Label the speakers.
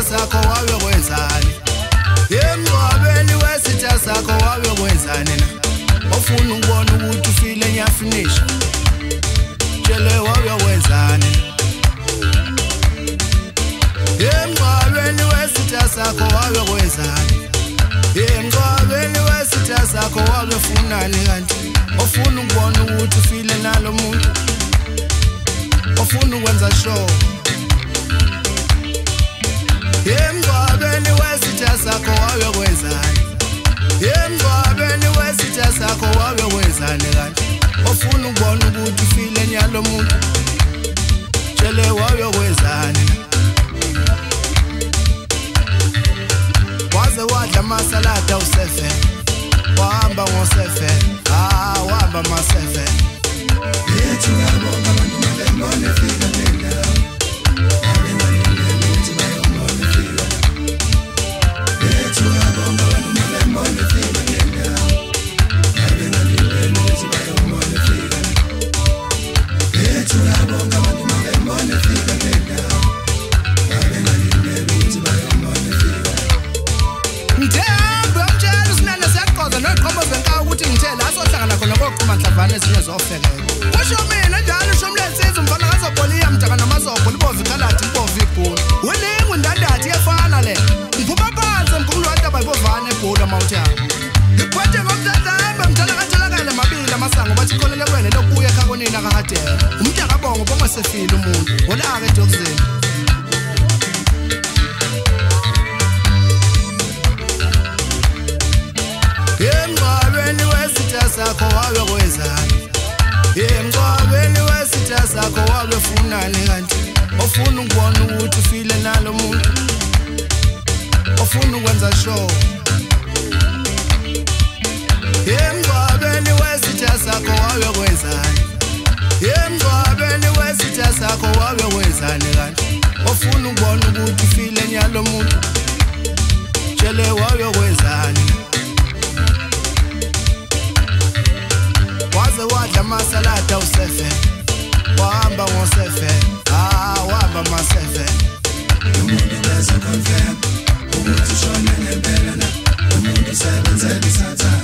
Speaker 1: sakho wawe kwenzani emngcwabeni wesitha sakho wawe kwenzani na ofuna ukubona ukuthi ufile nyafinisha tshele wawe kwenzani emngcwabeni wesitha sakho wawe kwenzani emngcwabeni wesitha sakho wawe funani kanti ofuna ukubona ukuthi ufile nalo muntu ofuna ukwenza show emngcwabeni wesitha sakho wawe kwenzani emngcwabeni wesitha sakho wawe kwenzani kanti ofuna ukubona ukuthi ufile nyalo muntu tshele wawe kwenzani waze wadla masalada u7 wahamba ngo7 wahamba ma7
Speaker 2: yethu yabonga abantu mabembone fika nenda
Speaker 1: ezinye zofekela kusho mina njalo usho mlensizwe umfana ngazoboliya mjaka namazobho libovu ikhaladi impovu ibhulu welingu ndandathi yefana le ngiphuma phansi mkhulu wantaba ibovana ebhulu amawuthana ngikwethe ngomdadlambe mdala kathelakele mabili amasango bathi kholele kwene lokubuya ekhakonini akahadela umntaka bongo bongasefile umuntu olaka edokuzeni emngcwabeni wesitha sakho wawe kwenzani emngcwabeni wesitha sakho wawe funani kanti ofuna ukubona ukuthi ufile nalo muntu ofuna ukwenza show emngcwabeni wesitha sakho wawe kwenzani emngcwabeni wesitha sakho wawe kwenzani kanti ofuna ukubona ukuthi ufile nyalo muntu tshele wawe kwenzani waze wadla masalada u7 wahamba ngo7 wahamba ma7
Speaker 2: umuntu bese confirm ukuthi ushona ngempela na umuntu sebenza isatha